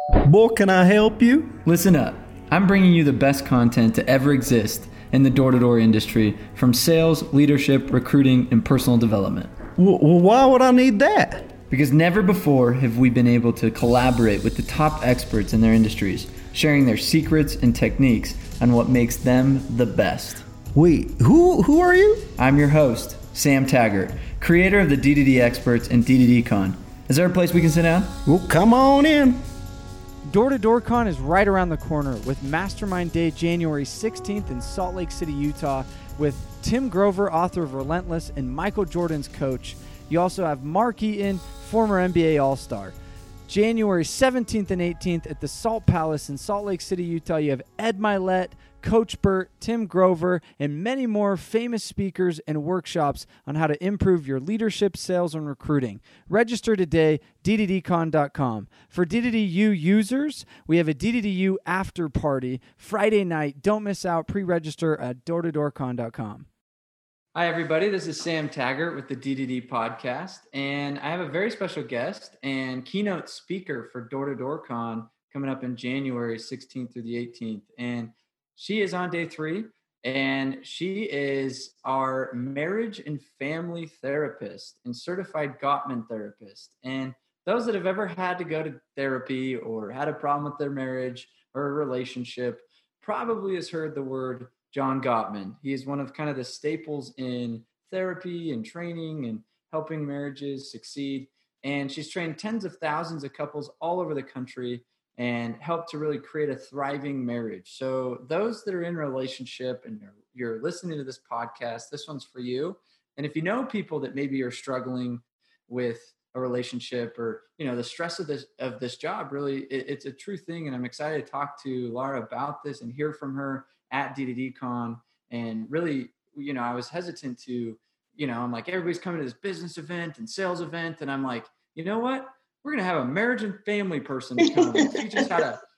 Boy, can I help you? Listen up. I'm bringing you the best content to ever exist in the door-to-door industry, from sales, leadership, recruiting, and personal development. Why would I need that? Because never before have we been able to collaborate with the top experts in their industries, sharing their secrets and techniques on what makes them the best. Wait, who are you? I'm your host, Sam Taggart, creator of the DDD Experts and DDD Con. Is there a place we can sit down? Well, come on in. Door to Door Con is right around the corner with Mastermind Day January 16th in Salt Lake City, Utah, with Tim Grover, author of Relentless, and Michael Jordan's coach. You also have Mark Eaton, former NBA All-Star. January 17th and 18th at the Salt Palace in Salt Lake City, Utah, you have Ed Milet, Coach Burt, Tim Grover, and many more famous speakers and workshops on how to improve your leadership, sales, and recruiting. Register today, dddcon.com. For DDDU users, we have a DDDU after party Friday night. Don't miss out. Pre-register at doortodoorcon.com. Hi, everybody. This is Sam Taggart with the DDD Podcast, and I have a very special guest and keynote speaker for Door to Door Con coming up in January 16th through the 18th. And she is on day 3, and she is our marriage and family therapist and certified Gottman therapist. And those that have ever had to go to therapy or had a problem with their marriage or a relationship probably has heard the word John Gottman. He is one of kind of the staples in therapy and training and helping marriages succeed. And she's trained tens of thousands of couples all over the country and helped to really create a thriving marriage. So those that are in a relationship and you're listening to this podcast, this one's for you. And if you know people that maybe are struggling with a relationship or, you know, the stress of this job, really, it's a true thing. And I'm excited to talk to Laura about this and hear from her at DDDCon. And really, you know, I was hesitant to, you know, I'm like, everybody's coming to this business event and sales event. And I'm like, you know what? We're going to have a marriage and family person to come and teach us how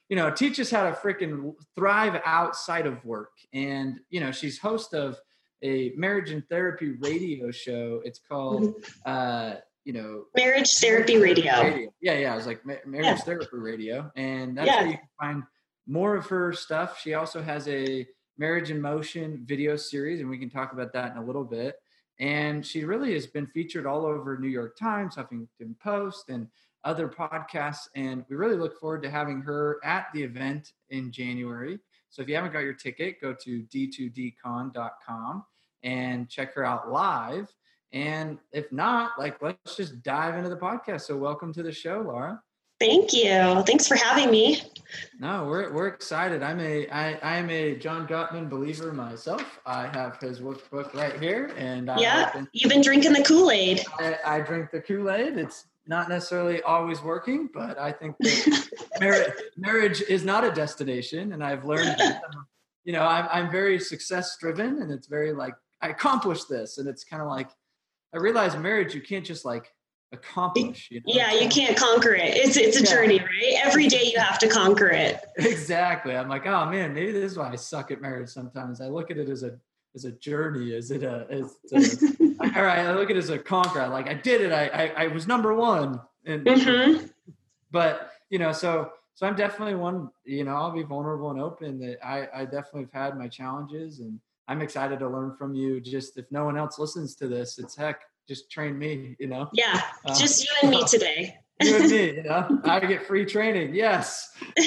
to freaking thrive outside of work. And, you know, she's host of a marriage and therapy radio show. It's called, Marriage Therapy Radio. Yeah. I was like, Marriage Therapy Radio. And that's where you can find more of her stuff. She also has a Marriage in Motion video series, and we can talk about that in a little bit. And she really has been featured all over New York Times, Huffington Post, and other podcasts. And we really look forward to having her at the event in January. So if you haven't got your ticket, go to d2dcon.com and check her out live. And if not, let's just dive into the podcast. So welcome to the show, Laura. Thank you. Thanks for having me. No, we're excited. I am a John Gottman believer myself. I have his workbook right here, and you've been drinking the Kool-Aid. I drink the Kool-Aid. It's not necessarily always working, but I think that marriage is not a destination, and I've learned that, you know, I'm very success driven, and it's very like I accomplished this, and it's kind of like I realize marriage you can't just like accomplish. You know? Yeah, you can't conquer it. It's a journey, right? Every day you have to conquer it. Exactly. I'm like, oh man, maybe this is why I suck at marriage sometimes. I look at it as a journey. All right, I look at it as a conquer. Like I did it. I was number one. And but you know, so I'm definitely one, you know, I'll be vulnerable and open that I definitely have had my challenges, and I'm excited to learn from you. Just if no one else listens to this, it's heck, just train me, you know? Yeah, just you and me today. You and me, you know? I get free training. Yes.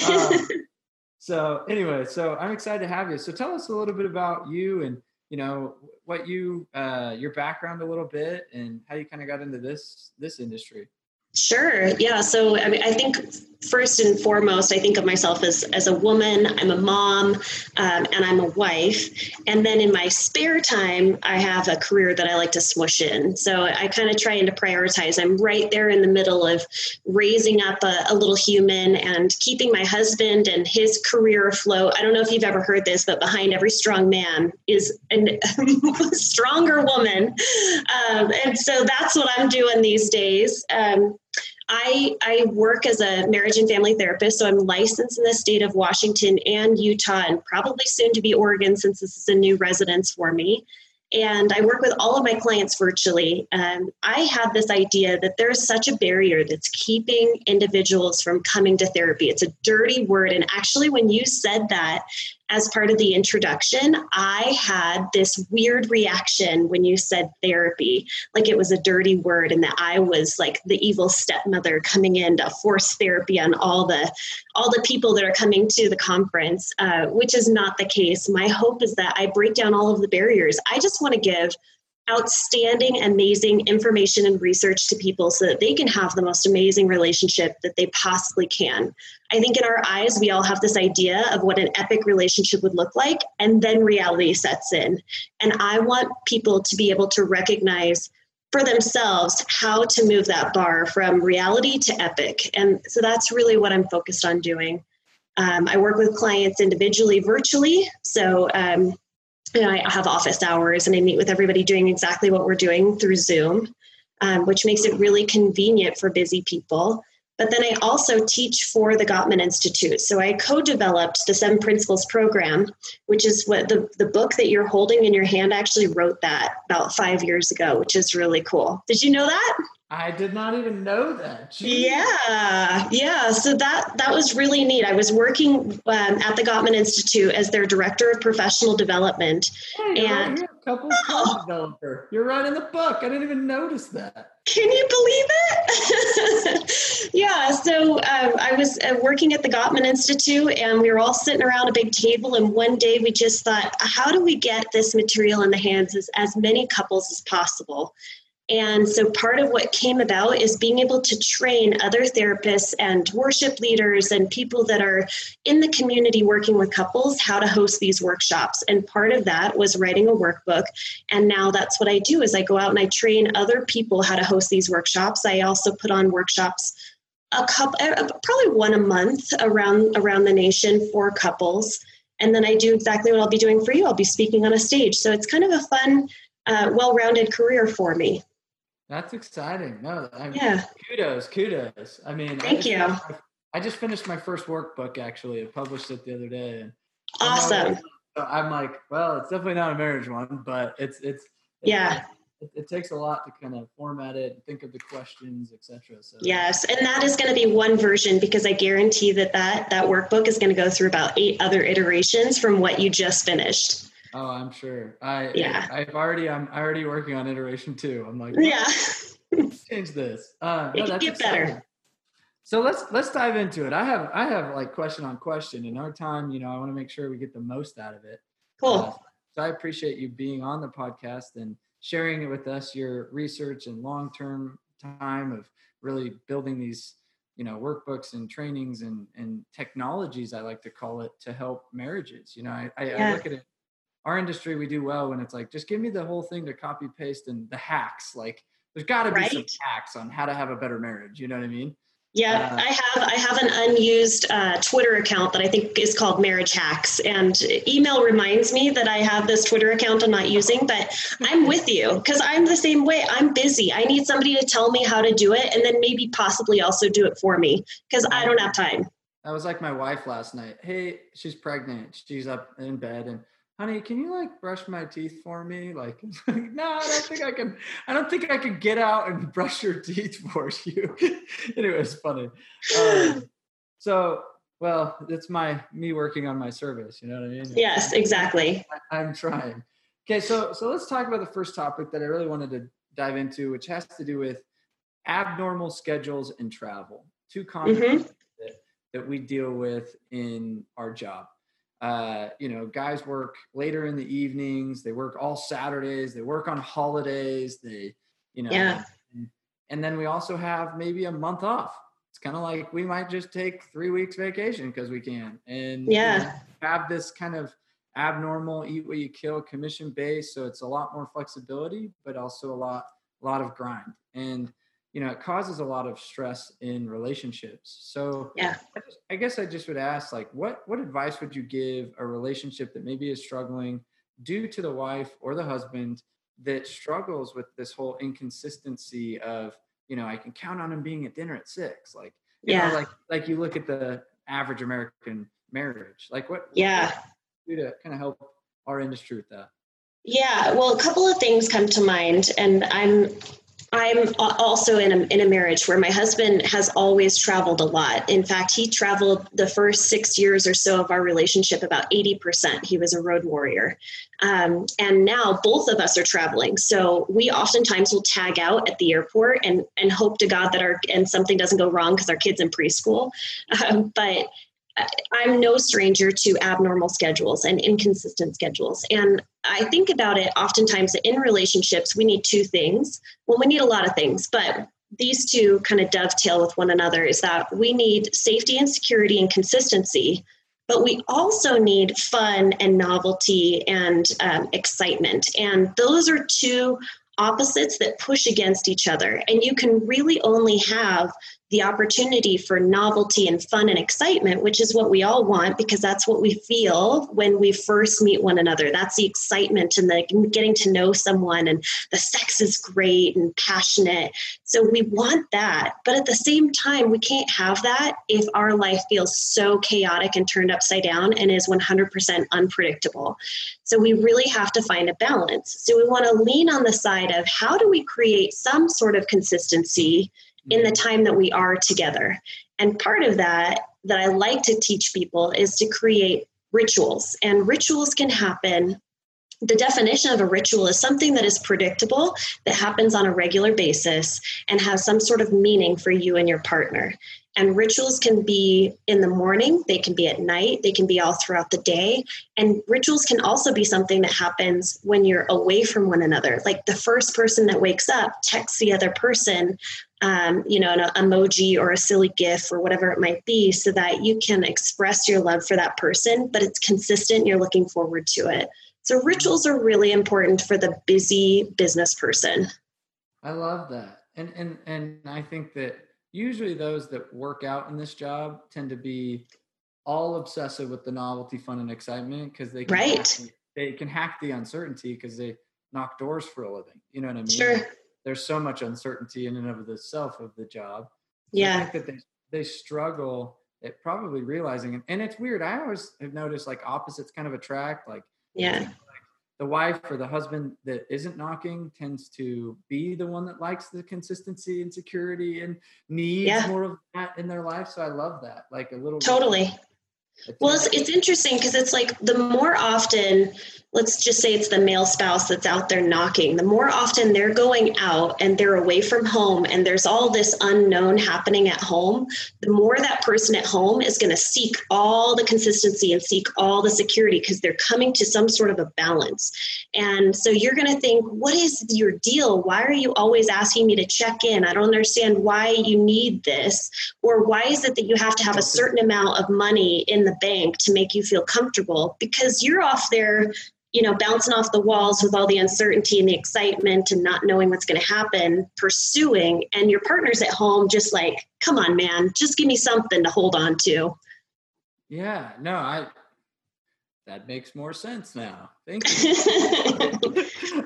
So anyway, so I'm excited to have you. So tell us a little bit about you and, you know, what you, your background a little bit and how you kind of got into this industry. Sure. Yeah. So, I mean, I think first and foremost, I think of myself as a woman. I'm a mom, and I'm a wife. And then in my spare time, I have a career that I like to smush in. So I kind of try to prioritize. I'm right there in the middle of raising up a little human and keeping my husband and his career afloat. I don't know if you've ever heard this, but behind every strong man is a stronger woman. And so that's what I'm doing these days. I work as a marriage and family therapist, so I'm licensed in the state of Washington and Utah, and probably soon to be Oregon, since this is a new residence for me. And I work with all of my clients virtually. I have this idea that there's such a barrier that's keeping individuals from coming to therapy. It's a dirty word. And actually, when you said that as part of the introduction, I had this weird reaction when you said therapy, like it was a dirty word and that I was like the evil stepmother coming in to force therapy on all the people that are coming to the conference, which is not the case. My hope is that I break down all of the barriers. I just want to give outstanding, amazing information and research to people so that they can have the most amazing relationship that they possibly can. I think in our eyes, we all have this idea of what an epic relationship would look like, and then reality sets in. And I want people to be able to recognize for themselves how to move that bar from reality to epic. And so that's really what I'm focused on doing. I work with clients individually, virtually. So, I have office hours and I meet with everybody doing exactly what we're doing through Zoom, which makes it really convenient for busy people. But then I also teach for the Gottman Institute. So I co-developed the 7 Principles program, which is what the book that you're holding in your hand. I actually wrote that about 5 years ago, which is really cool. Did you know that? I did not even know that. Jeez. Yeah. So that was really neat. I was working at the Gottman Institute as their director of professional development. Hey, and right, couple developer. You're right in the book. I didn't even notice that. Can you believe it? Yeah. So I was working at the Gottman Institute, and we were all sitting around a big table. And one day we just thought, how do we get this material in the hands of as many couples as possible? And so part of what came about is being able to train other therapists and worship leaders and people that are in the community working with couples how to host these workshops. And part of that was writing a workbook. And now that's what I do is I go out and I train other people how to host these workshops. I also put on workshops probably one a month around the nation for couples. And then I do exactly what I'll be doing for you. I'll be speaking on a stage. So it's kind of a fun, well-rounded career for me. That's exciting. No, yeah. Kudos. I mean, thank you. I just finished my first workbook, actually. I published it the other day. And awesome. I'm like, well, it's definitely not a marriage one, but it's yeah. It takes a lot to kind of format it and think of the questions, etc. So yes, and that is going to be one version because I guarantee that workbook is going to go through about 8 other iterations from what you just finished. Oh, I'm sure. I'm already working on iteration 2. I'm like, let's change this. It can get better. So let's dive into it. I have like question on question. In our time, I want to make sure we get the most out of it. Cool. So I appreciate you being on the podcast and sharing it with us, your research and long-term time of really building these, workbooks and trainings and technologies, I like to call it, to help marriages. I look at it. Our industry, we do well when it's like, just give me the whole thing to copy paste and the hacks. Like there's got to be some hacks on how to have a better marriage. You know what I mean? Yeah, I have an unused Twitter account that I think is called Marriage Hacks, and email reminds me that I have this Twitter account I'm not using, but I'm with you because I'm the same way. I'm busy. I need somebody to tell me how to do it and then maybe possibly also do it for me because I don't have time. That was like my wife last night. Hey, she's pregnant. She's up in bed and, honey, can you brush my teeth for me? No, I don't think I can. I don't think I can get out and brush your teeth for you. Anyway, it's funny. It's me working on my service. You know what I mean? Yes, exactly. I'm trying. Okay, so let's talk about the first topic that I really wanted to dive into, which has to do with abnormal schedules and travel. 2 common that we deal with in our job. Guys work later in the evenings, they work all Saturdays, they work on holidays, and then we also have maybe a month off. It's kind of like we might just take 3 weeks vacation because we can, and have this kind of abnormal eat what you kill commission base. So it's a lot more flexibility, but also a lot of grind. And it causes a lot of stress in relationships. So I guess I just would ask, what advice would you give a relationship that maybe is struggling due to the wife or the husband that struggles with this whole inconsistency of, I can count on him being at dinner at 6. Like you look at the average American marriage, what do you do to kind of help our industry with that? Yeah, well, a couple of things come to mind, and I'm also in a marriage where my husband has always traveled a lot. In fact, he traveled the first 6 years or so of our relationship, about 80%. He was a road warrior. And now both of us are traveling. So we oftentimes will tag out at the airport and hope to God that and something doesn't go wrong because our kid's in preschool. But I'm no stranger to abnormal schedules and inconsistent schedules. And I think about it oftentimes that in relationships, we need two things. Well, we need a lot of things, but these two kind of dovetail with one another, is that we need safety and security and consistency, but we also need fun and novelty and excitement. And those are two opposites that push against each other. And you can really only have the opportunity for novelty and fun and excitement, which is what we all want, because that's what we feel when we first meet one another. That's the excitement and the getting to know someone, and the sex is great and passionate. So we want that. But at the same time, we can't have that if our life feels so chaotic and turned upside down and is 100% unpredictable. So we really have to find a balance. So we want to lean on the side of how do we create some sort of consistency in the time that we are together. And part of that I like to teach people is to create rituals. And rituals can happen. The definition of a ritual is something that is predictable, that happens on a regular basis, and has some sort of meaning for you and your partner. And rituals can be in the morning, they can be at night, they can be all throughout the day. And rituals can also be something that happens when you're away from one another. Like the first person that wakes up texts the other person, an emoji or a silly GIF or whatever it might be, so that you can express your love for that person, but it's consistent, you're looking forward to it. So rituals are really important for the busy business person. I love that. And I think that usually those that work out in this job tend to be all obsessive with the novelty, fun, and excitement, because they can hack the uncertainty because they knock doors for a living. You know what I mean? Sure. There's so much uncertainty in and of the self of the job. So yeah. I think that they struggle at probably realizing, and it's weird. I always have noticed like opposites kind of attract, like, yeah. The wife or the husband that isn't knocking tends to be the one that likes the consistency and security and needs more of that in their life. So I love that. Like a little. Totally. Well, it's interesting because it's like the more often, let's just say it's the male spouse that's out there knocking, the more often they're going out and they're away from home and there's all this unknown happening at home, the more that person at home is going to seek all the consistency and seek all the security because they're coming to some sort of a balance. And so you're going to think, what is your deal? Why are you always asking me to check in? I don't understand why you need this. Or why is it that you have to have a certain amount of money in the bank to make you feel comfortable? Because you're off there, bouncing off the walls with all the uncertainty and the excitement and not knowing what's going to happen, pursuing, and your partner's at home just like, come on, man, just give me something to hold on to. Yeah, no, that makes more sense now. Thank you.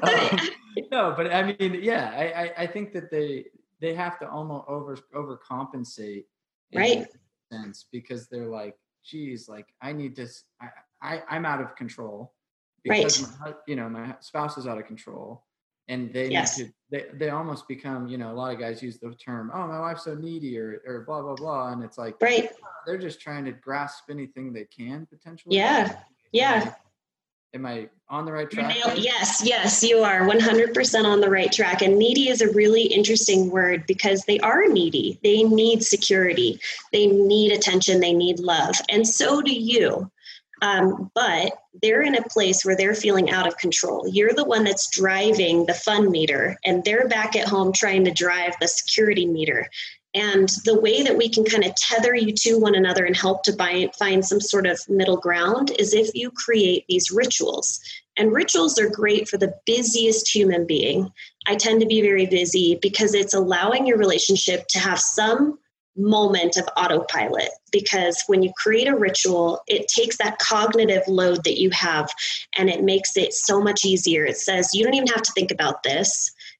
No, but I mean, yeah, I think that they have to almost overcompensate, right? Sense, because they're like, geez, like I need to, I'm out of control because my spouse is out of control, and they need to, they almost become, a lot of guys use the term, oh, my wife's so needy or blah, blah, blah. And it's like, they're just trying to grasp anything they can potentially. Yeah. Yeah. Am I on the right track? Yes, you are 100% on the right track. And needy is a really interesting word because they are needy. They need security. They need attention. They need love. And so do you. But they're in a place where they're feeling out of control. You're the one that's driving the fun meter, and they're back at home trying to drive the security meter. And the way that we can kind of tether you to one another and help to find some sort of middle ground is if you create these rituals. And rituals are great for the busiest human being. I tend to be very busy because it's allowing your relationship to have some moment of autopilot, because when you create a ritual, it takes that cognitive load that you have and it makes it so much easier. It says, you don't even have to think about this.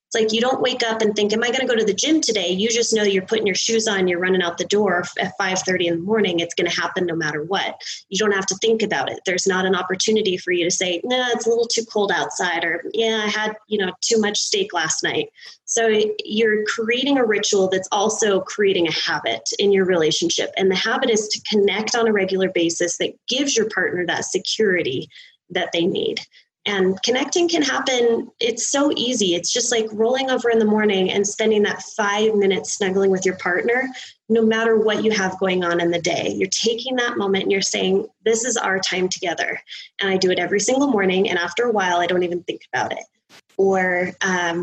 It's like you don't wake up and think, am I going to go to the gym today? You just know you're putting your shoes on, you're running out the door at 5:30 in the morning. It's going to happen no matter what. You don't have to think about it. There's not an opportunity for you to say, no, it's a little too cold outside, or yeah, I had, too much steak last night. So you're creating a ritual that's also creating a habit in your relationship. And the habit is to connect on a regular basis that gives your partner that security that they need. And connecting can happen. It's so easy. It's just like rolling over in the morning and spending that 5 minutes snuggling with your partner, no matter what you have going on in the day. You're taking that moment and you're saying, this is our time together. And I do it every single morning. And after a while, I don't even think about it. Or,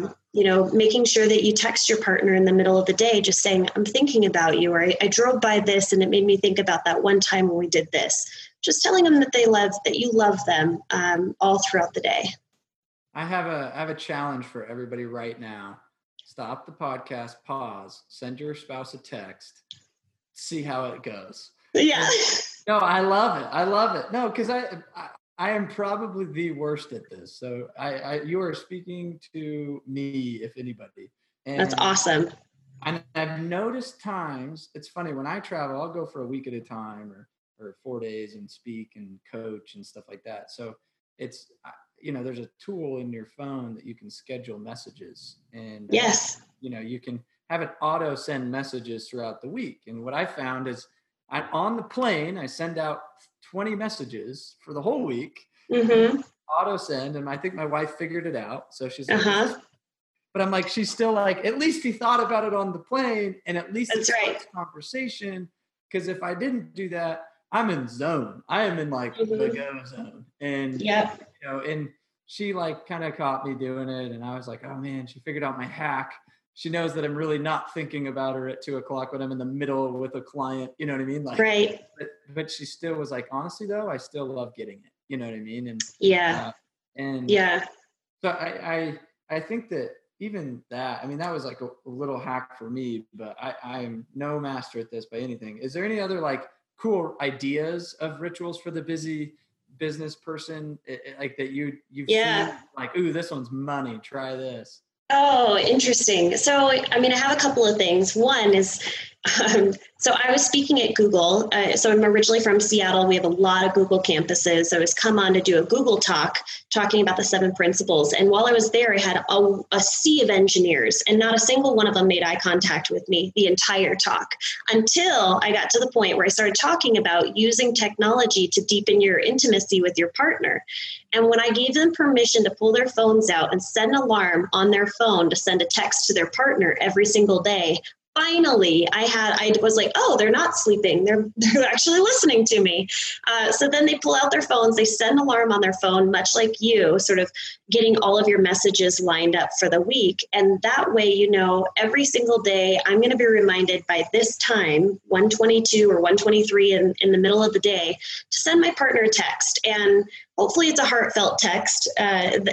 making sure that you text your partner in the middle of the day, just saying, I'm thinking about you, or I drove by this and it made me think about that one time when we did this. Just telling them that you love them all throughout the day. I have a challenge for everybody right now. Stop the podcast, pause, send your spouse a text, see how it goes. Yeah. No, I love it. I love it. No, because I am probably the worst at this. So you are speaking to me, if anybody. And that's awesome. And I've noticed times, it's funny, when I travel, I'll go for a week at a time or 4 days and speak and coach and stuff like that. So it's, there's a tool in your phone that you can schedule messages, and yes, you can have it auto send messages throughout the week. And what I found is on the plane, I send out 20 messages for the whole week, auto send. And I think my wife figured it out. So she's like, but I'm like, she's still like, at least he thought about it on the plane, and at least it's right. Conversation. Because if I didn't do that, I'm in zone. I am in like the go zone. And, and she like kind of caught me doing it. And I was like, oh man, she figured out my hack. She knows that I'm really not thinking about her at 2:00 when I'm in the middle with a client. You know what I mean? Like, right. But she still was like, honestly though, I still love getting it. You know what I mean? And so I think that even that, I mean, that was like a little hack for me, but I'm no master at this by anything. Is there any other like cool ideas of rituals for the busy business person, like that you've seen, like, ooh, this one's money, try this? Oh, interesting. So, I mean, I have a couple of things. One is, so I was speaking at Google. So I'm originally from Seattle. We have a lot of Google campuses. I was come on to do a Google talk talking about the 7 principles. And while I was there, I had a sea of engineers, and not a single one of them made eye contact with me the entire talk, until I got to the point where I started talking about using technology to deepen your intimacy with your partner. And when I gave them permission to pull their phones out and set an alarm on their phone to send a text to their partner every single day, finally, I was like, oh, they're not sleeping. They're actually listening to me. So then they pull out their phones, they set an alarm on their phone, much like you, sort of getting all of your messages lined up for the week. And that way, every single day, I'm going to be reminded by this time, 1:22 or 1:23 in the middle of the day, to send my partner a text. And hopefully it's a heartfelt text, but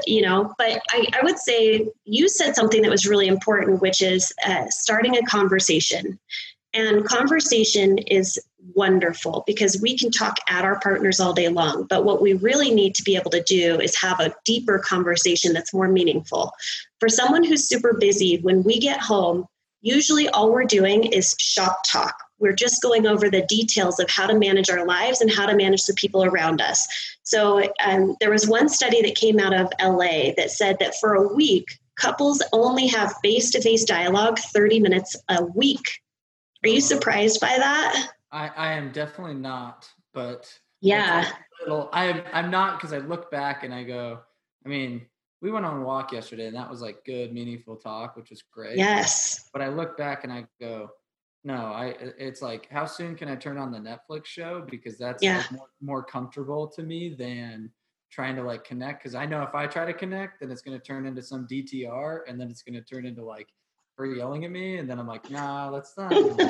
I would say you said something that was really important, which is starting a conversation. And conversation is wonderful because we can talk at our partners all day long. But what we really need to be able to do is have a deeper conversation that's more meaningful. For someone who's super busy, when we get home, usually all we're doing is shop talk. We're just going over the details of how to manage our lives and how to manage the people around us. So there was one study that came out of LA that said that for a week, couples only have face-to-face dialogue 30 minutes a week. Are you surprised by that? I am definitely not, but yeah, I'm not, because I look back and I go, I mean, we went on a walk yesterday and that was like good, meaningful talk, which was great. Yes. But I look back and I go, no, it's like, how soon can I turn on the Netflix show? Because that's like more comfortable to me than trying to like connect. Because I know if I try to connect, then it's going to turn into some DTR, and then it's going to turn into like her yelling at me, and then I'm like, nah, let's not.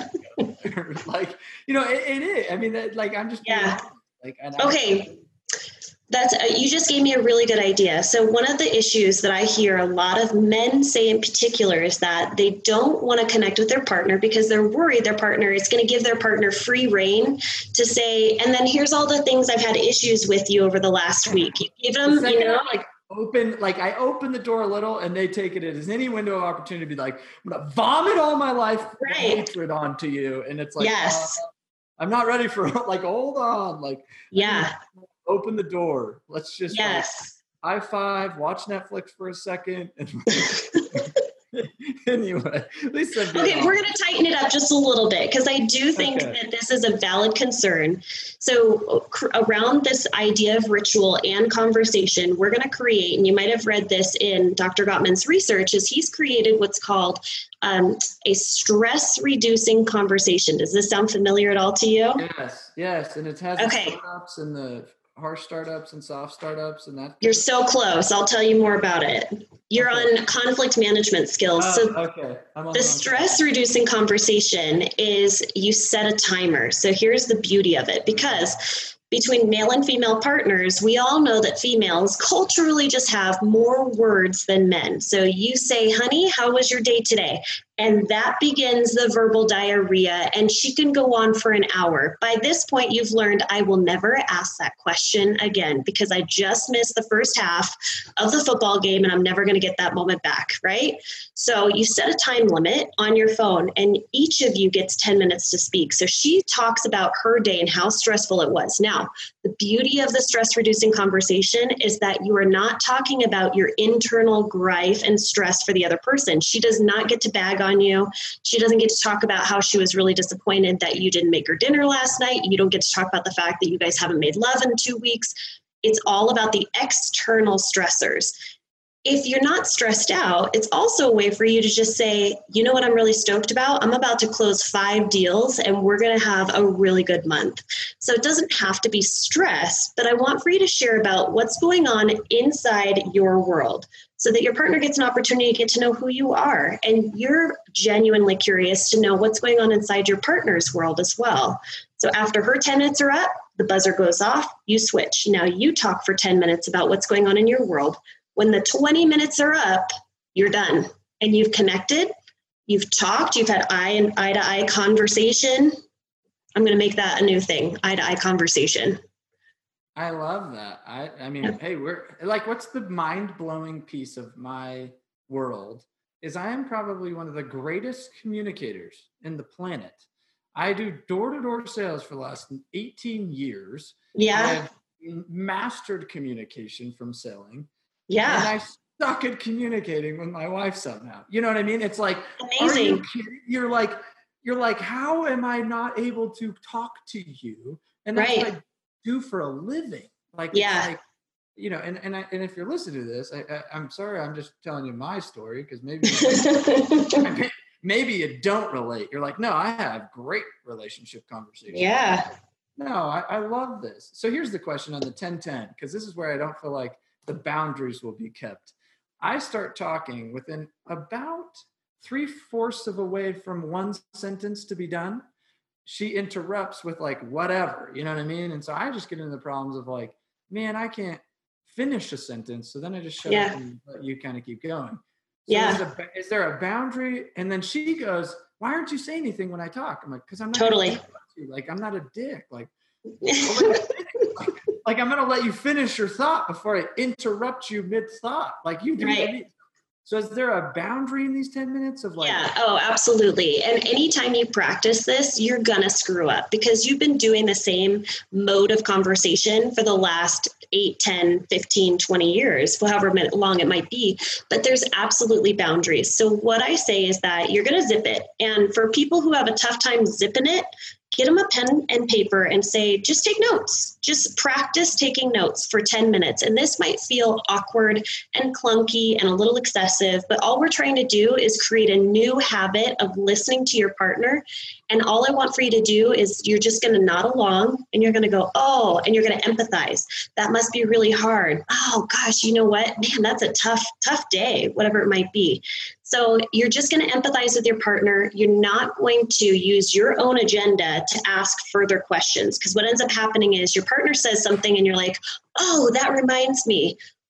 Like, it is. I mean, like, I'm just like, okay. That's you just gave me a really good idea. So one of the issues that I hear a lot of men say in particular is that they don't want to connect with their partner because they're worried their partner is going to give their partner free rein to say, and then here's all the things I've had issues with you over the last week. You give them, I open the door a little and they take it as any window of opportunity to be like, I'm going to vomit all my life hatred onto you. And it's like, yes. I'm not ready for like, hold on. Like, yeah. Open the door. Let's just yes. high five, watch Netflix for a second. Anyway, Lisa. Okay, we're going to tighten it up just a little bit because I do think that this is a valid concern. So around this idea of ritual and conversation, we're going to create, and you might have read this in Dr. Gottman's research, is he's created what's called a stress-reducing conversation. Does this sound familiar at all to you? Yes, and it has the startups and the harsh startups and soft startups and that. You're so close. I'll tell you more about it. You're on conflict management skills. The stress reducing conversation is you set a timer. So here's the beauty of it, because between male and female partners, we all know that females culturally just have more words than men. So you say, honey, how was your day today? And that begins the verbal diarrhea, and she can go on for an hour. By this point, you've learned I will never ask that question again because I just missed the first half of the football game and I'm never going to get that moment back, right? So you set a time limit on your phone and each of you gets 10 minutes to speak. So she talks about her day and how stressful it was. Now, the beauty of the stress-reducing conversation is that you are not talking about your internal gripe and stress for the other person. She does not get to bag on you. She doesn't get to talk about how she was really disappointed that you didn't make her dinner last night. You don't get to talk about the fact that you guys haven't made love in 2 weeks. It's all about the external stressors. If you're not stressed out, it's also a way for you to just say, you know what I'm really stoked about? I'm about to close 5 deals and we're going to have a really good month. So it doesn't have to be stress, but I want for you to share about what's going on inside your world so that your partner gets an opportunity to get to know who you are. And you're genuinely curious to know what's going on inside your partner's world as well. So after her 10 minutes are up, the buzzer goes off, you switch. Now you talk for 10 minutes about what's going on in your world. When the 20 minutes are up, you're done and you've connected, you've talked, you've had eye-to-eye conversation. I'm going to make that a new thing, eye-to-eye conversation. I love that. I mean, hey, we're like, what's the mind-blowing piece of my world is I am probably one of the greatest communicators in the planet. I do door-to-door sales for the last 18 years. Yeah. I have mastered communication from selling. Yeah. And I suck at communicating with my wife somehow. You know what I mean? It's like, amazing. Are you kidding? You're like, how am I not able to talk to you? And that's what I do for a living. Like, yeah. Like, you know, and if you're listening to this, I'm sorry, I'm just telling you my story because maybe you don't relate. You're like, no, I have great relationship conversations. Yeah. No, I love this. So here's the question on the 10-10, because this is where I don't feel like the boundaries will be kept. I start talking within about 3/4 of a way from one sentence to be done. She interrupts with like, whatever, you know what I mean? And so I just get into the problems of like, man, I can't finish a sentence. So then I just shut up and let you kind of keep going. So is there a boundary? And then she goes, why aren't you saying anything when I talk? I'm like, because I'm not totally like, I'm not a dick. Like, like I'm going to let you finish your thought before I interrupt you mid-thought. Like you do. Right. So is there a boundary in these 10 minutes of like? Yeah. Oh, absolutely. And anytime you practice this, you're going to screw up because you've been doing the same mode of conversation for the last 8, 10, 15, 20 years, however long it might be. But there's absolutely boundaries. So what I say is that you're going to zip it. And for people who have a tough time zipping it, get them a pen and paper and say, just take notes. Just practice taking notes for 10 minutes. And this might feel awkward and clunky and a little excessive, but all we're trying to do is create a new habit of listening to your partner. And all I want for you to do is you're just going to nod along and you're going to go, oh, and you're going to empathize. That must be really hard. Oh gosh, you know what, man, that's a tough day, whatever it might be. So you're just going to empathize with your partner. You're not going to use your own agenda to ask further questions. Because what ends up happening is your partner says something and you're like, oh, that reminds me.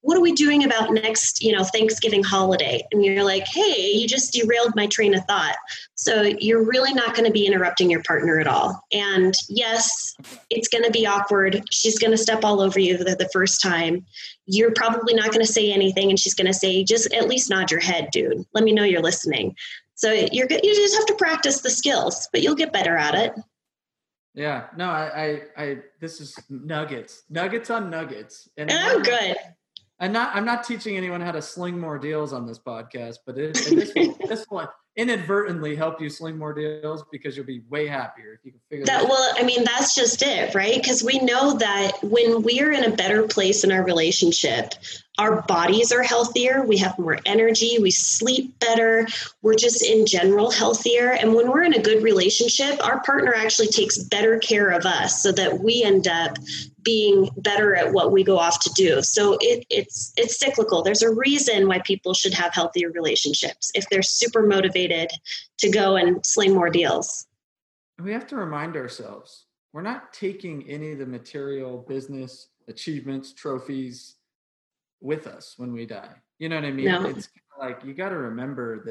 what are we doing about next, Thanksgiving holiday? And you're like, hey, you just derailed my train of thought. So you're really not going to be interrupting your partner at all. And yes, it's going to be awkward. She's going to step all over you the first time. You're probably not going to say anything. And she's going to say, just at least nod your head, dude. Let me know you're listening. So you just have to practice the skills, but you'll get better at it. Yeah, no, I this is nuggets on nuggets. And oh, good. I'm not teaching anyone how to sling more deals on this podcast, but this will inadvertently help you sling more deals because you'll be way happier if you can figure that out. Well, I mean, that's just it, right? Because we know that when we're in a better place in our relationship, our bodies are healthier, we have more energy, we sleep better, we're just in general healthier. And when we're in a good relationship, our partner actually takes better care of us so that we end up being better at what we go off to do. So it's cyclical. There's a reason why people should have healthier relationships if they're super motivated to go and sling more deals. We have to remind ourselves, we're not taking any of the material business achievements, trophies with us when we die. You know what I mean? No. It's like, you got to remember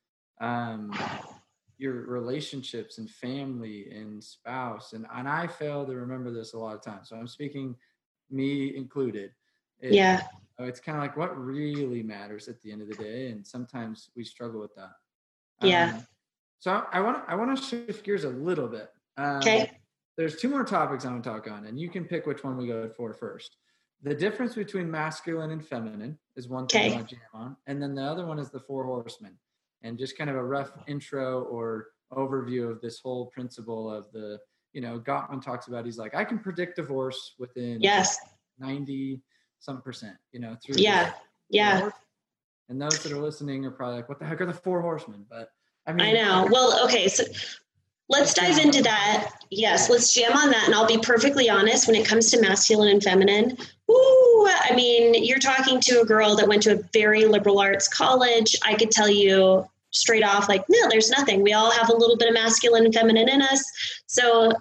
that your relationships and family and spouse, and I fail to remember this a lot of times. So I'm speaking me included. It's kind of like what really matters at the end of the day. And sometimes we struggle with that. So I want to shift gears a little bit. Okay. There's two more topics I want to talk on, and you can pick which one we go for first. The difference between masculine and feminine is one thing I want to jam on. And then the other one is the 4 horsemen, and just kind of a rough intro or overview of this whole principle of the, Gottman talks about, he's like, I can predict divorce within 90-some%, through. Yeah. And those that are listening are probably like, what the heck are the 4 horsemen? But I mean, I know. Well, okay. So let's dive into that. Yes, let's jam on that. And I'll be perfectly honest, when it comes to masculine and feminine, I mean, you're talking to a girl that went to a very liberal arts college. I could tell you straight off, like, no, there's nothing. We all have a little bit of masculine and feminine in us. So,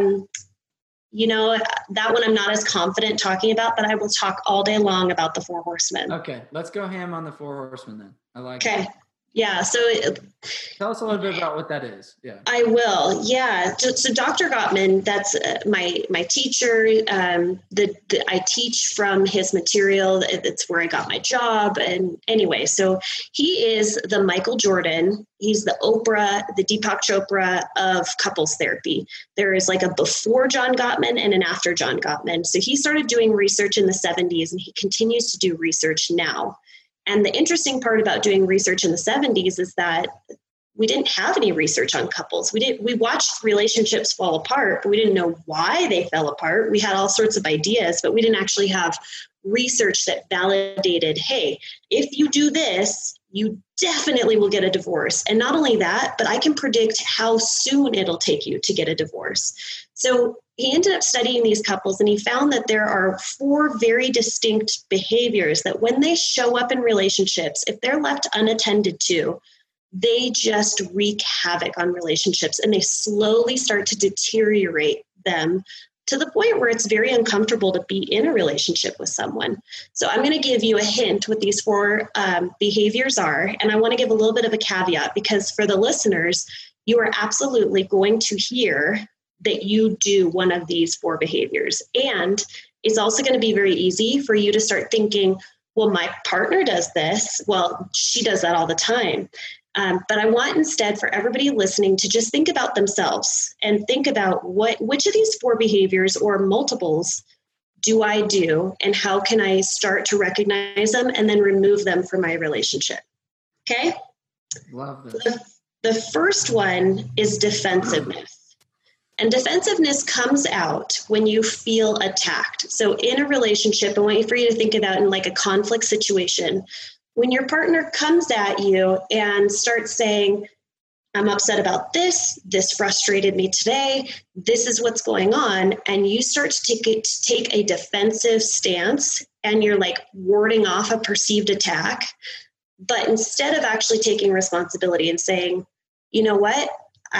that one I'm not as confident talking about, but I will talk all day long about the 4 horsemen. Okay, let's go ham on the 4 horsemen then. I like it. Okay. Yeah. So tell us a little bit about what that is. Yeah, I will. Yeah. So Dr. Gottman, that's my teacher. I teach from his material. It's where I got my job. And anyway, so he is the Michael Jordan. He's the Oprah, the Deepak Chopra of couples therapy. There is like a before John Gottman and an after John Gottman. So he started doing research in the 70s, and he continues to do research now. And the interesting part about doing research in the 70s is that we didn't have any research on couples. We watched relationships fall apart, but we didn't know why they fell apart. We had all sorts of ideas, but we didn't actually have research that validated, hey, if you do this, you definitely will get a divorce. And not only that, but I can predict how soon it'll take you to get a divorce. So he ended up studying these couples, and he found that there are 4 very distinct behaviors that when they show up in relationships, if they're left unattended to, they just wreak havoc on relationships, and they slowly start to deteriorate them to the point where it's very uncomfortable to be in a relationship with someone. So I'm going to give you a hint what these 4 behaviors are. And I want to give a little bit of a caveat, because for the listeners, you are absolutely going to hear that you do one of these 4 behaviors. And it's also going to be very easy for you to start thinking, well, my partner does this. Well, she does that all the time. But I want instead for everybody listening to just think about themselves and think about which of these 4 behaviors or multiples do I do, and how can I start to recognize them and then remove them from my relationship? Okay? Love this. The first one is defensiveness. And defensiveness comes out when you feel attacked. So in a relationship, I want for you to think about in like a conflict situation, when your partner comes at you and starts saying, I'm upset about this frustrated me today, this is what's going on, and you start to take a defensive stance, and you're like warding off a perceived attack, but instead of actually taking responsibility and saying, you know what,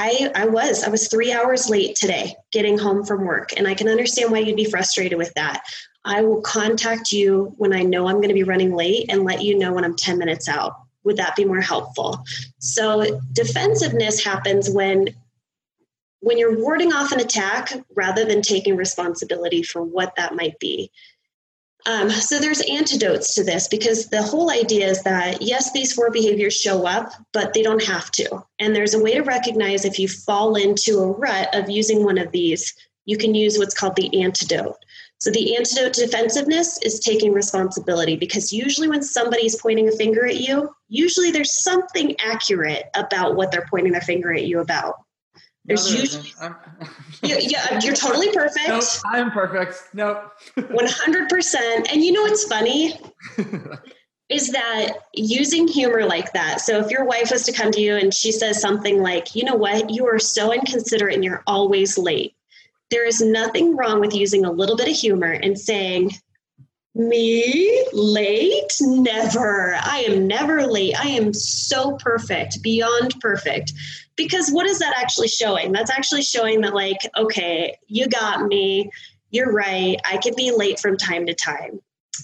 I was 3 hours late today getting home from work, and I can understand why you'd be frustrated with that. I will contact you when I know I'm going to be running late and let you know when I'm 10 minutes out. Would that be more helpful? So defensiveness happens when you're warding off an attack rather than taking responsibility for what that might be. So there's antidotes to this, because the whole idea is that, yes, these 4 behaviors show up, but they don't have to. And there's a way to recognize if you fall into a rut of using one of these, you can use what's called the antidote. So the antidote to defensiveness is taking responsibility, because usually when somebody's pointing a finger at you, usually there's something accurate about what they're pointing their finger at you about. There's usually, you're totally perfect. Nope, I'm perfect. Nope. 100%. And you know what's funny is that using humor like that. So if your wife was to come to you and she says something like, you know what, you are so inconsiderate and you're always late. There is nothing wrong with using a little bit of humor and saying, me late? Never. I am never late. I am so perfect, beyond perfect. Because what is that actually showing? That's actually showing that, like, okay, you got me. You're right. I can be late from time to time.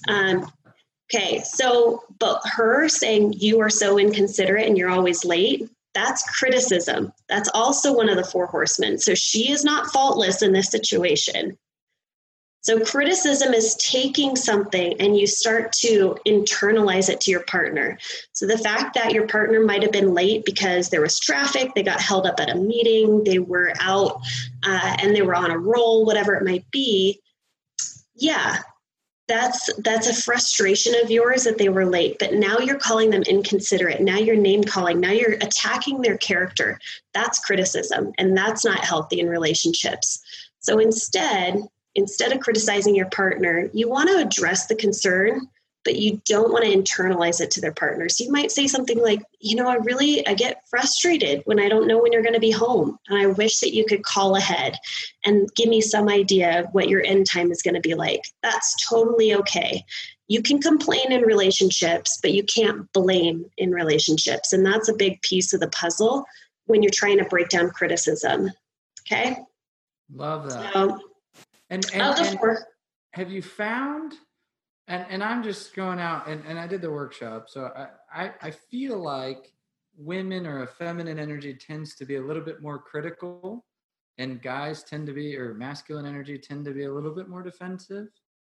Okay, so, but her saying you are so inconsiderate and you're always late, that's criticism. That's also one of the 4 horsemen. So she is not faultless in this situation. So criticism is taking something and you start to internalize it to your partner. So the fact that your partner might have been late because there was traffic, they got held up at a meeting, they were out and they were on a roll, whatever it might be. Yeah, that's a frustration of yours that they were late, but now you're calling them inconsiderate. Now you're name calling. Now you're attacking their character. That's criticism, and that's not healthy in relationships. So instead of criticizing your partner, you want to address the concern, but you don't want to internalize it to their partner. So you might say something like, you know, I get frustrated when I don't know when you're going to be home. And I wish that you could call ahead and give me some idea of what your end time is going to be like. That's totally okay. You can complain in relationships, but you can't blame in relationships. And that's a big piece of the puzzle when you're trying to break down criticism. Okay? Love that. So, and have you found, and I'm just going out and I did the workshop. So I feel like women, or a feminine energy, tends to be a little bit more critical, and guys tend to be, or masculine energy tend to be a little bit more defensive.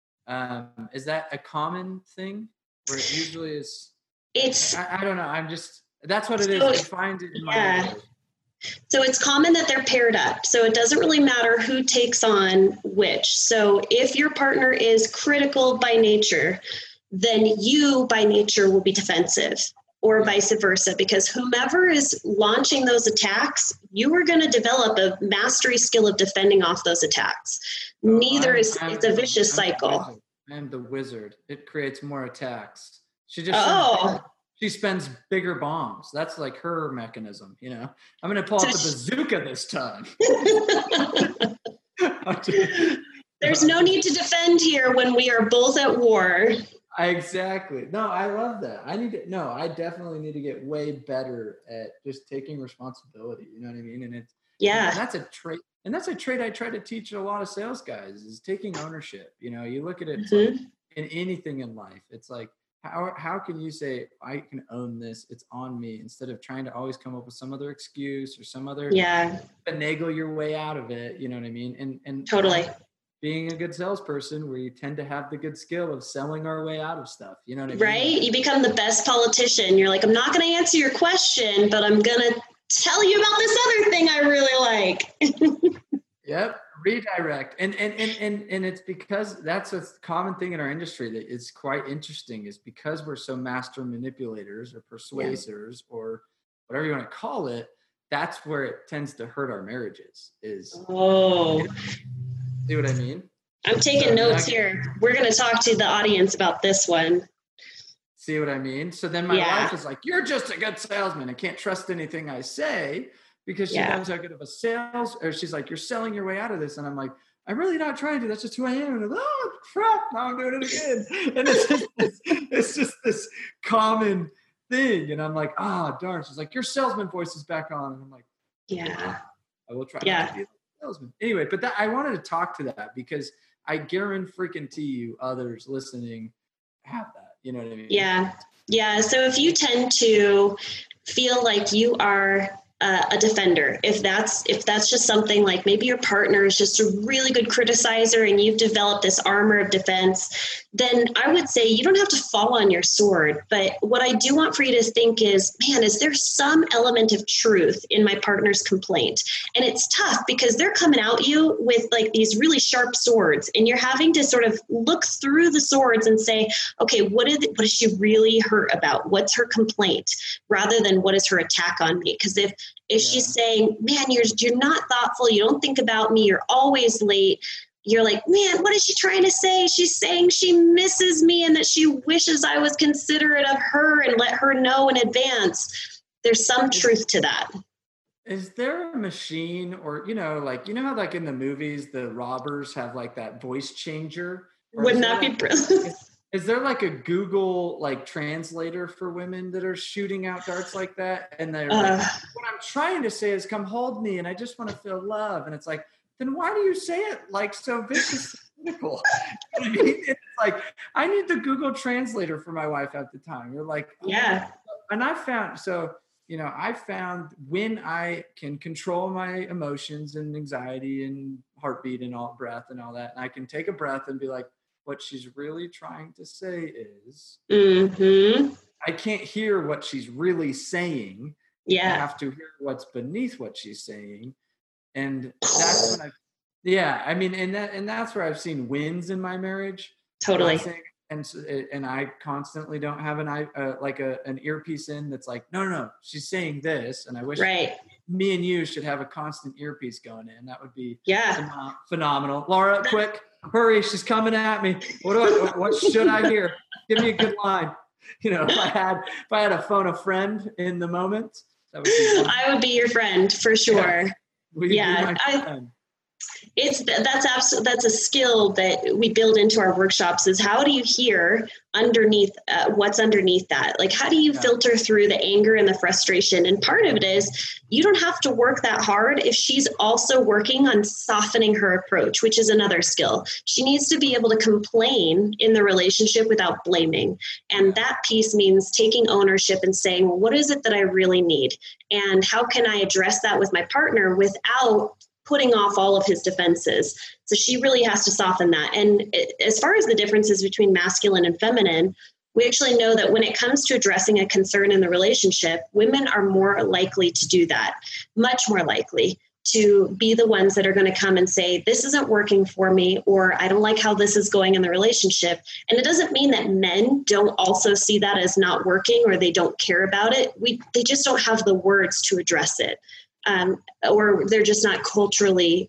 Is that a common thing where it usually is? I don't know. That's what it is. I find it in my life. So it's common that they're paired up. So it doesn't really matter who takes on which. So if your partner is critical by nature, then you by nature will be defensive, or vice versa, because whomever is launching those attacks, you are going to develop a mastery skill of defending off those attacks. It's a vicious cycle. I'm the wizard. It creates more attacks. She spends bigger bombs. That's like her mechanism, you know. I'm going to pull out the bazooka this time. There's no need to defend here when we are both at war. Exactly. No, I love that. I definitely need to get way better at just taking responsibility. You know what I mean? And that's a trait. And that's a trait I try to teach a lot of sales guys, is taking ownership. You know, you look at it like in anything in life. It's like, how can you say, I can own this, it's on me, instead of trying to always come up with some other excuse or some other finagle your way out of it. You know what I mean? And totally. Being a good salesperson, where you tend to have the good skill of selling our way out of stuff. You know what I mean? Right? You become the best politician. You're like, I'm not going to answer your question, but I'm going to tell you about this other thing I really like. Yep. Redirect. And it's because that's a common thing in our industry that is quite interesting, is because we're so master manipulators or persuasers or whatever you want to call it. That's where it tends to hurt our marriages is. Oh, see what I mean? I'm taking notes here. We're going to talk to the audience about this one. See what I mean? So then my wife is like, you're just a good salesman. I can't trust anything I say, because she knows how good of a sales, or she's like, you're selling your way out of this. And I'm like, I'm really not trying to, that's just who I am. And oh crap, now I'm doing it again. And it's just this common thing. And I'm like, darn. She's like, your salesman voice is back on. And I'm like, I will try not to be a salesman. Anyway, but I wanted to talk to that, because I guarantee you others listening have that. You know what I mean? Yeah. Yeah. So if you tend to feel like you are a defender, if that's just something like maybe your partner is just a really good criticizer and you've developed this armor of defense, then I would say you don't have to fall on your sword. But what I do want for you to think is, man, is there some element of truth in my partner's complaint? And it's tough because they're coming at you with like these really sharp swords, and you're having to sort of look through the swords and say, okay, what is she really hurt about? What's her complaint? Rather than what is her attack on me? Because if she's saying, man, you're not thoughtful, you don't think about me, you're always late, you're like, man, what is she trying to say? She's saying she misses me and that she wishes I was considerate of her and let her know in advance. There's some truth to that. Is there a machine, or how like in the movies the robbers have like that voice changer? Wouldn't that be brilliant? Is there like a Google like translator for women that are shooting out darts like that? And they're like, what I'm trying to say is come hold me and I just want to feel love. And it's like, then why do you say it like so vicious and cynical? I mean, it's like, I need the Google translator for my wife at the time. You're like, oh. Yeah. And I found when I can control my emotions and anxiety and heartbeat and all breath and all that, and I can take a breath and be like, what she's really trying to say is, I can't hear what she's really saying. Yeah. I have to hear what's beneath what she's saying. And that's when and that's where I've seen wins in my marriage. Totally. And I constantly don't have an earpiece in that's like, no, she's saying this. And I wish me and you should have a constant earpiece going in. That would be phenomenal. Laura, quick. Hurry, she's coming at me. What should I hear? Give me a good line. If I had a phone a friend in the moment, that would be fun. I would be your friend for sure. Yeah. That's a skill that we build into our workshops, is how do you hear underneath what's underneath that? Like, how do you filter through the anger and the frustration? And part of it is you don't have to work that hard if she's also working on softening her approach, which is another skill. She needs to be able to complain in the relationship without blaming. And that piece means taking ownership and saying, well, what is it that I really need? And how can I address that with my partner without putting off all of his defenses? So she really has to soften that. And as far as the differences between masculine and feminine, we actually know that when it comes to addressing a concern in the relationship, women are more likely to do that, much more likely to be the ones that are going to come and say, this isn't working for me, or I don't like how this is going in the relationship. And it doesn't mean that men don't also see that as not working or they don't care about it. They just don't have the words to address it. Or they're just not culturally,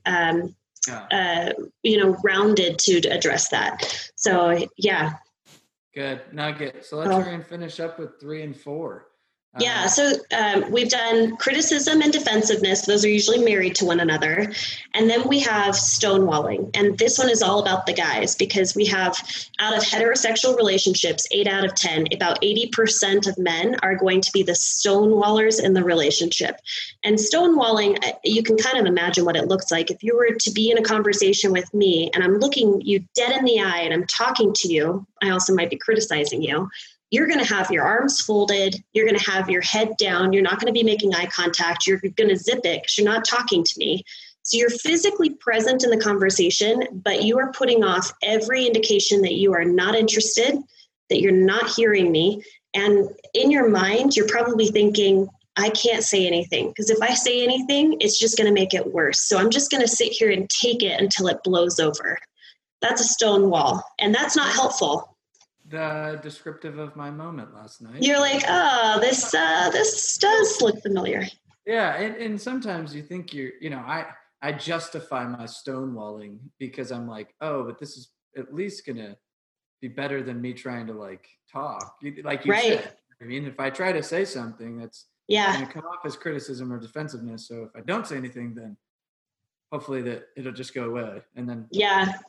rounded to address that. So, yeah. Good nugget. So let's try and finish up with 3 and 4. So we've done criticism and defensiveness. Those are usually married to one another. And then we have stonewalling. And this one is all about the guys, because we have, out of heterosexual relationships, 8 out of 10, about 80% of men are going to be the stonewallers in the relationship. And stonewalling, you can kind of imagine what it looks like. If you were to be in a conversation with me and I'm looking you dead in the eye and I'm talking to you, I also might be criticizing you. You're going to have your arms folded. You're going to have your head down. You're not going to be making eye contact. You're going to zip it because you're not talking to me. So you're physically present in the conversation, but you are putting off every indication that you are not interested, that you're not hearing me. And in your mind, you're probably thinking, I can't say anything, because if I say anything, it's just going to make it worse. So I'm just going to sit here and take it until it blows over. That's a stone wall, and that's not helpful. The descriptive of my moment last night. You're like, oh, this does look familiar. Yeah, and sometimes you think I justify my stonewalling because I'm like, oh, but this is at least gonna be better than me trying to like talk. Like you said. I mean, if I try to say something, that's gonna come off as criticism or defensiveness. So if I don't say anything, then hopefully that it'll just go away. And then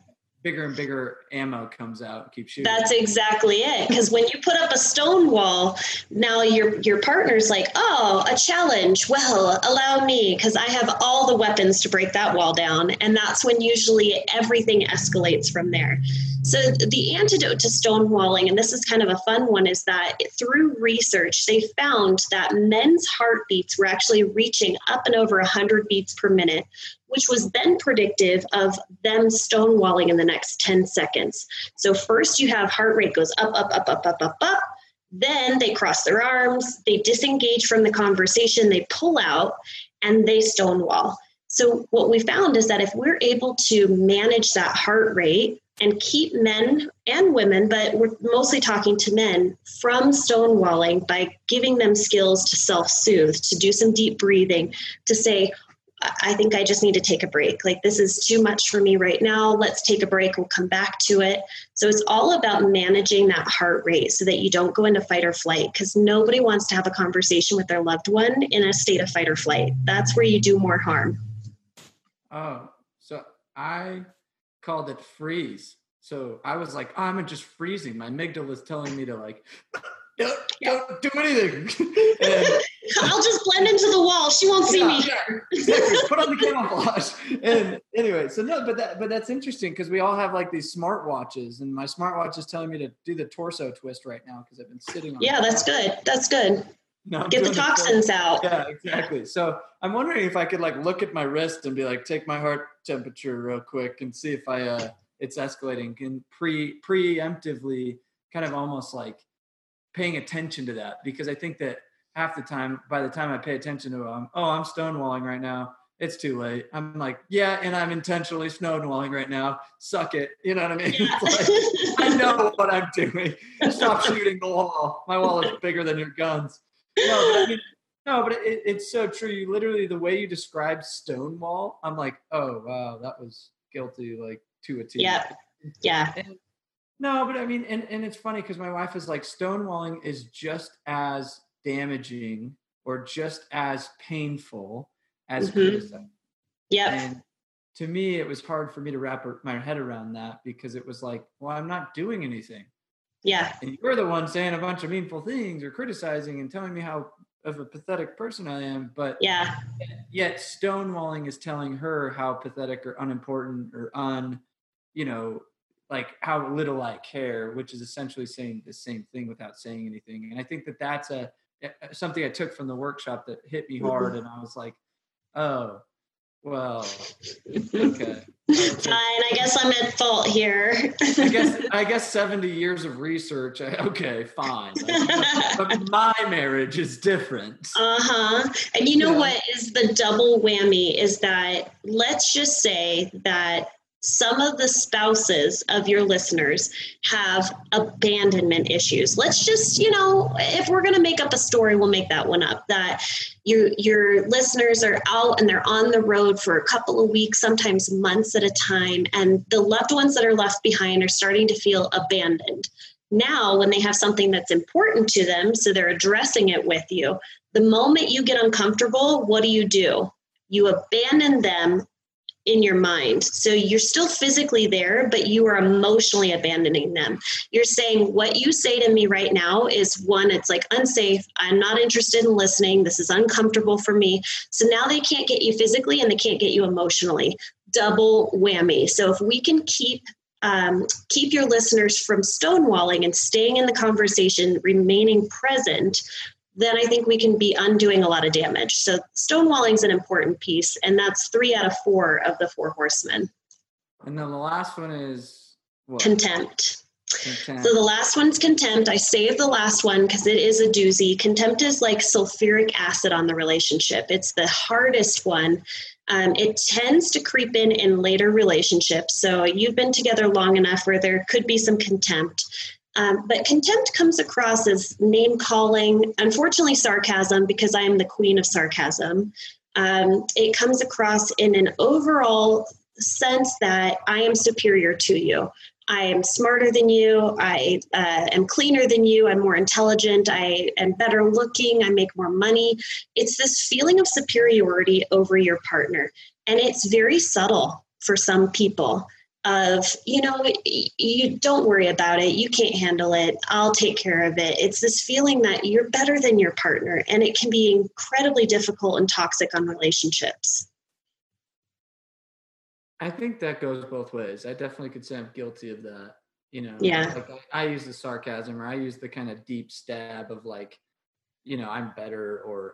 bigger and bigger ammo comes out and keeps shooting. That's exactly it. Because when you put up a stone wall, now your partner's like, oh, a challenge. Well, allow me, because I have all the weapons to break that wall down. And that's when usually everything escalates from there. So the antidote to stonewalling, and this is kind of a fun one, is that through research, they found that men's heartbeats were actually reaching up and over 100 beats per minute, which was then predictive of them stonewalling in the next 10 seconds. So first you have heart rate goes up, up, up, up, up, up, up. Then they cross their arms, they disengage from the conversation, they pull out, and they stonewall. So what we found is that if we're able to manage that heart rate and keep men and women, but we're mostly talking to men, from stonewalling by giving them skills to self-soothe, to do some deep breathing, to say, I think I just need to take a break. Like, this is too much for me right now. Let's take a break. We'll come back to it. So it's all about managing that heart rate so that you don't go into fight or flight, because nobody wants to have a conversation with their loved one in a state of fight or flight. That's where you do more harm. Oh, so I called it freeze. So I was like, I'm just freezing. My amygdala is telling me to like, don't do anything. And I'll just blend into the wall. She won't see me here. Exactly. Put on the camouflage. And anyway, so no, but that's interesting, because we all have like these smartwatches, and my smartwatch is telling me to do the torso twist right now because I've been sitting on it. Yeah, that's good. That's good. No, get the toxins out. Yeah, exactly. So I'm wondering if I could like look at my wrist and be like, take my heart temperature real quick and see if it's escalating, and preemptively kind of almost like paying attention to that, because I think that half the time, by the time I pay attention to I'm stonewalling right now, it's too late. I'm like, yeah, and I'm intentionally stonewalling right now. Suck it. You know what I mean? Yeah. It's like, I know what I'm doing. Stop shooting the wall. My wall is bigger than your guns. No, but it's so true. You literally, the way you described stonewall, I'm like, oh, wow, that was guilty, like to a T. Yeah. Yeah. No, but I mean, and it's funny because my wife is like, stonewalling is just as damaging or just as painful as criticism. Yeah. And to me, it was hard for me to wrap my head around that, because it was like, well, I'm not doing anything. Yeah. And you're the one saying a bunch of meaningful things or criticizing and telling me how of a pathetic person I am. But yeah, yet stonewalling is telling her how pathetic or unimportant or like how little I care, which is essentially saying the same thing without saying anything. And I think that that's something I took from the workshop that hit me hard. And I was like, oh, well, okay. Fine. I guess I'm at fault here. I guess 70 years of research. Okay, fine. But my marriage is different. And you know what is the double whammy is that, let's just say that some of the spouses of your listeners have abandonment issues. Let's just, if we're going to make up a story, we'll make that one up, that your listeners are out and they're on the road for a couple of weeks, sometimes months at a time, and the loved ones that are left behind are starting to feel abandoned. Now, when they have something that's important to them, so they're addressing it with you, the moment you get uncomfortable, what do? You abandon them in your mind. So you're still physically there, but you are emotionally abandoning them. You're saying, what you say to me right now is, one, it's like unsafe. I'm not interested in listening. This is uncomfortable for me. So now they can't get you physically and they can't get you emotionally. Double whammy. So if we can keep your listeners from stonewalling and staying in the conversation, remaining present, then I think we can be undoing a lot of damage. So stonewalling is an important piece, and that's 3 out of 4 of the 4 horsemen. And then the last one is what? Contempt. So the last one's contempt. I saved the last one because it is a doozy. Contempt is like sulfuric acid on the relationship. It's the hardest one. It tends to creep in later relationships. So you've been together long enough where there could be some contempt. But contempt comes across as name calling, unfortunately sarcasm, because I am the queen of sarcasm. It comes across in an overall sense that I am superior to you. I am smarter than you. I am cleaner than you. I'm more intelligent. I am better looking. I make more money. It's this feeling of superiority over your partner. And it's very subtle for some people. of, you don't worry about it. You can't handle it. I'll take care of it. It's this feeling that you're better than your partner, and it can be incredibly difficult and toxic on relationships. I think that goes both ways. I definitely could say I'm guilty of that. Yeah. Like I use the sarcasm, or I use the kind of deep stab of like, I'm better, or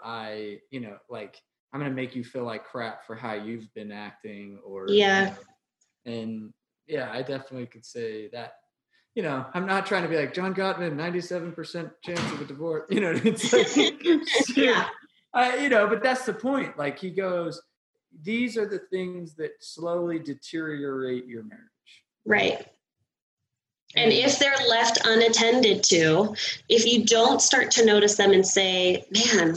like I'm going to make you feel like crap for how you've been acting, or, Yeah. And yeah, I definitely could say that, I'm not trying to be like John Gottman, 97% chance of a divorce, it's like, Yeah. But that's the point. Like he goes, these are the things that slowly deteriorate your marriage. Right. And if they're left unattended to, if you don't start to notice them and say, man,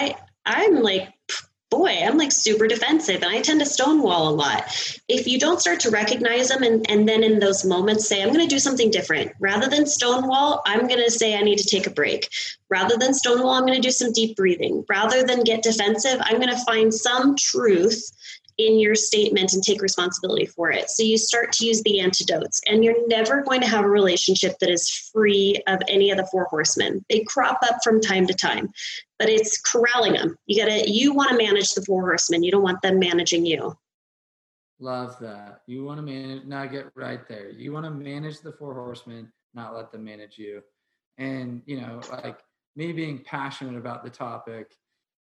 I'm like, I'm like super defensive, and I tend to stonewall a lot. If you don't start to recognize them and then in those moments say, I'm going to do something different. Rather than stonewall, I'm going to say I need to take a break. Rather than stonewall, I'm going to do some deep breathing. Rather than get defensive, I'm going to find some truth in your statement and take responsibility for it. So you start to use the antidotes, and you're never going to have a relationship that is free of any of the four horsemen. They crop up from time to time, but it's corralling them. You want to manage the four horsemen. You don't want them managing you. Love that. You want to manage, now get right there. You want to manage the four horsemen, not let them manage you. And, like me being passionate about the topic,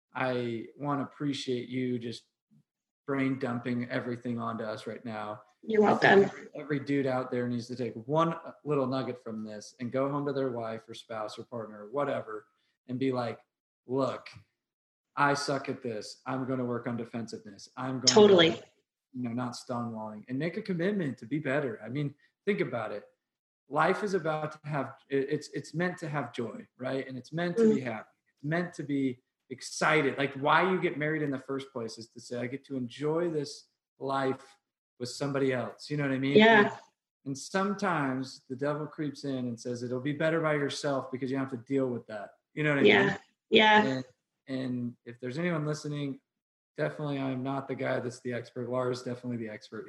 I want to appreciate you just brain dumping everything onto us right now. You're welcome. Every dude out there needs to take one little nugget from this and go home to their wife or spouse or partner or whatever and be like, look, I suck at this. I'm going to work on defensiveness. I'm going totally to, not stonewalling, and make a commitment to be better. I mean, think about it. Life is about to have, it's meant to have joy, right? And it's meant to be happy. It's meant to be excited. Like why you get married in the first place is to say, I get to enjoy this life with somebody else. You know what I mean? Yeah. And sometimes the devil creeps in and says, it'll be better by yourself because you don't have to deal with that. You know what I mean? Yeah. And if there's anyone listening, definitely I'm not the guy that's the expert. Laura's definitely the expert.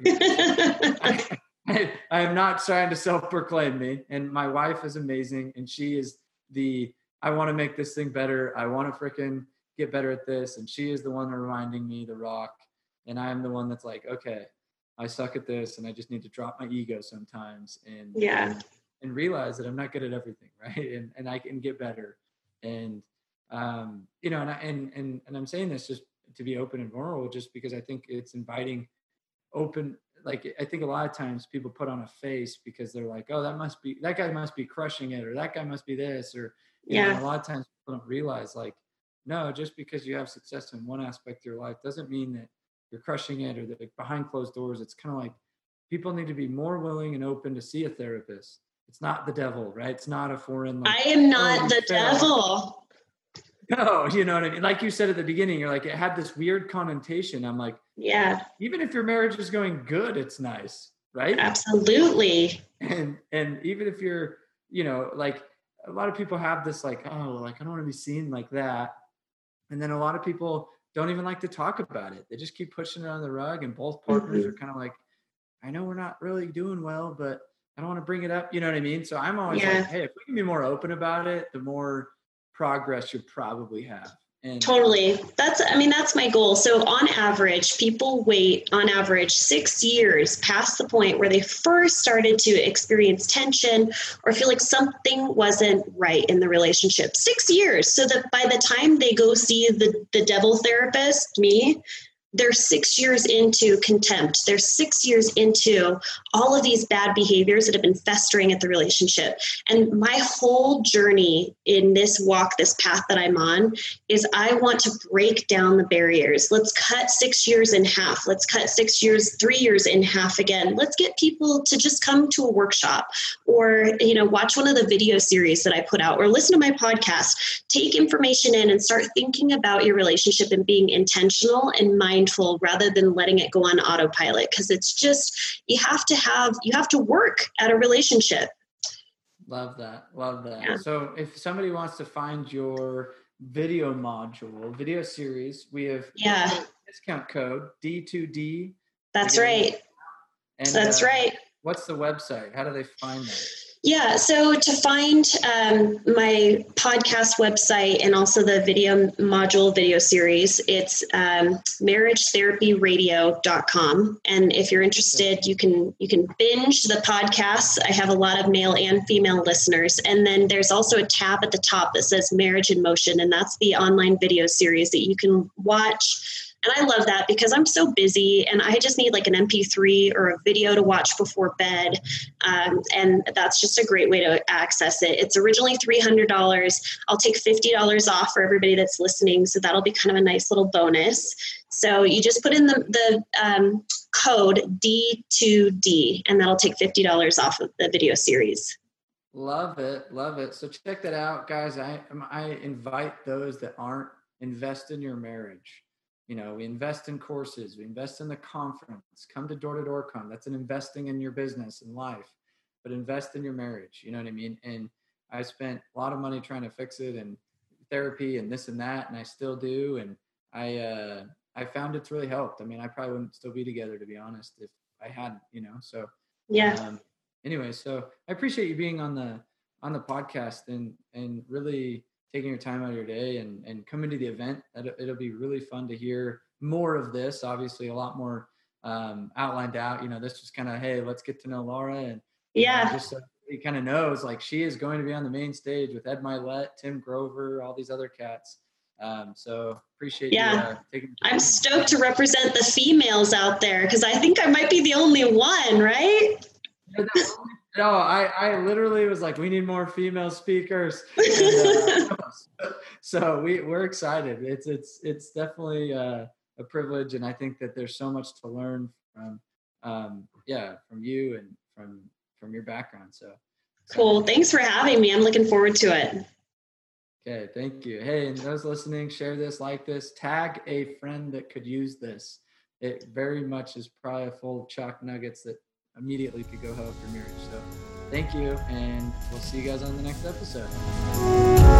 I am not trying to self-proclaim me. And my wife is amazing. And she is I want to make this thing better. I want to freaking get better at this. And she is the one reminding me, the rock. And I'm the one that's like, okay, I suck at this, and I just need to drop my ego sometimes and realize that I'm not good at everything, right? And I can get better. And and I'm saying this just to be open and vulnerable, just because I think it's inviting open. Like I think a lot of times people put on a face because they're like, oh, that guy must be crushing it, or that guy must be this, or you know, a lot of times people don't realize, like, no, just because you have success in one aspect of your life doesn't mean that you're crushing it, or that behind closed doors. It's kind of like people need to be more willing and open to see a therapist. It's not the devil, right? It's not a foreign. Like, I am not the devil. No, you know what I mean? Like you said at the beginning, you're like, it had this weird connotation. I'm like, yeah, even if your marriage is going good, it's nice, right? Absolutely. And even if you're, like a lot of people have this like, oh, like I don't want to be seen like that. And then a lot of people don't even like to talk about it. They just keep pushing it on the rug, and both partners are kind of like, I know we're not really doing well, but I don't want to bring it up. You know what I mean? So I'm always like, hey, if we can be more open about it, the more progress you probably have. And totally. That's my goal. So on average, people wait on average 6 years past the point where they first started to experience tension or feel like something wasn't right in the relationship. 6 years. So that by the time they go see the devil therapist, me, they're 6 years into contempt. They're 6 years into all of these bad behaviors that have been festering at the relationship. And my whole journey in this walk, this path that I'm on, is I want to break down the barriers. Let's cut 6 years in half. Let's cut 6 years, 3 years in half again. Let's get people to just come to a workshop, or, watch one of the video series that I put out, or listen to my podcast. Take information in and start thinking about your relationship and being intentional and mindful rather than letting it go on autopilot. Because it's just, you have to work at a relationship. Love that. Yeah. So if somebody wants to find your video series, we have discount code D2D. That's right. And, That's right. what's the website? How do they find that? Yeah, so to find my podcast website and also the video series, it's marriagetherapyradio.com. And if you're interested, you can binge the podcasts. I have a lot of male and female listeners. And then there's also a tab at the top that says Marriage in Motion, and that's the online video series that you can watch. And I love that because I'm so busy and I just need like an MP3 or a video to watch before bed. And that's just a great way to access it. It's originally $300. I'll take $50 off for everybody that's listening. So that'll be kind of a nice little bonus. So you just put in the code D2D and that'll take $50 off of the video series. Love it. Love it. So check that out, guys. I invite those that aren't, invest in your marriage. You know, we invest in courses, we invest in the conference, come to Door to Door Con. That's an investing in your business and life, but invest in your marriage. You know what I mean? And I spent a lot of money trying to fix it and therapy and this and that, and I still do. And I found it's really helped. I mean, I probably wouldn't still be together, to be honest, if I hadn't, you know? So yeah. Anyway, so I appreciate you being on the podcast and really taking your time out of your day and coming to the event. It'll be really fun to hear more of this. Obviously, a lot more outlined out. You know, this was kind of, hey, let's get to know Laura, and just so he kind of knows, like, she is going to be on the main stage with Ed Milet, Tim Grover, all these other cats. So appreciate you taking. I'm stoked to represent the females out there because I think I might be the only one, right? No, I literally was like, we need more female speakers. And, so we're excited. It's definitely a privilege, and I think that there's so much to learn from you and from your background. So cool. Thanks for having me. I'm looking forward to it. Okay, thank you. Hey, and those listening, share this, like this, tag a friend that could use this. It very much is probably full of chalk nuggets that immediately could go help your marriage. So thank you, and we'll see you guys on the next episode.